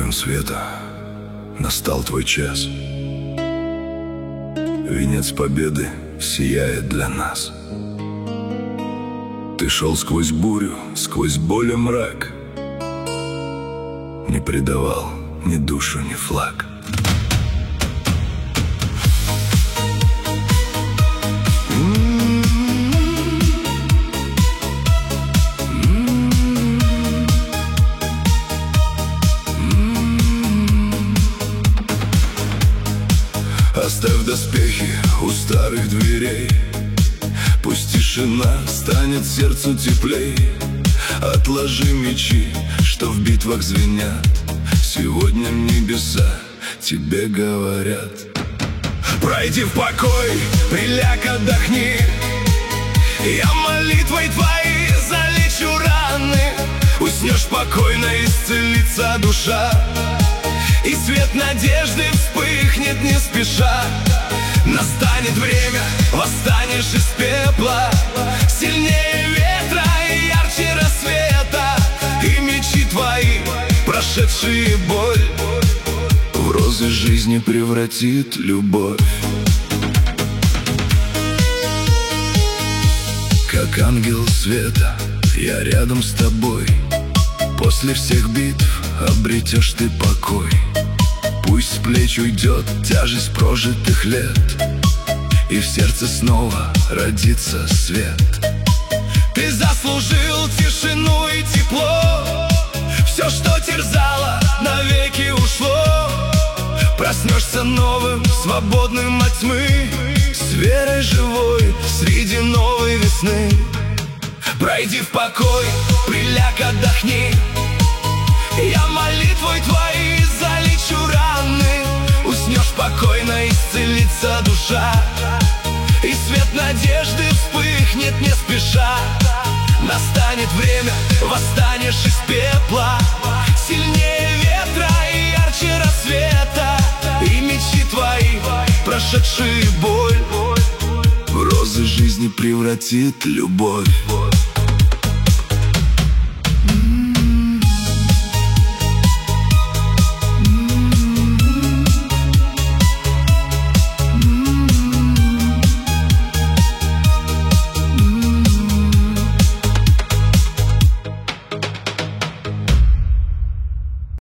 Воин света, настал твой час. Венец победы сияет для нас. Ты шел сквозь бурю, сквозь боль и мрак, не предавал ни душу, ни флаг. Оставь доспехи у старых дверей, пусть тишина станет сердцу теплей. Отложи мечи, что в битвах звенят. Сегодня небеса тебе говорят: пройди в покой, приляг, отдохни. Я молитвой твоей залечу раны. Уснешь спокойно, исцелится душа, и свет надежды вспыхнет не спеша. Настанет время, восстанешь из пепла, сильнее ветра и ярче рассвета. И мечи твои, прошедшие боль, в розы жизни превратит любовь. Как ангел света, я рядом с тобой. После всех битв обретешь ты покой. Пусть с плеч уйдет тяжесть прожитых лет, и в сердце снова родится свет. Ты заслужил тишину и тепло. Все, что терзало, навеки ушло. Проснешься новым, свободным от тьмы, с верой живой среди новой весны. Пройди в покой, приляг, отдохни. Я молитвой твоей залечу раны. Уснешь спокойно, исцелится душа, и свет надежды вспыхнет не спеша. Настанет время, восстанешь из пепла, сильнее ветра и ярче рассвета. И мечи твои, прошедшие боль, в розы жизни превратит любовь.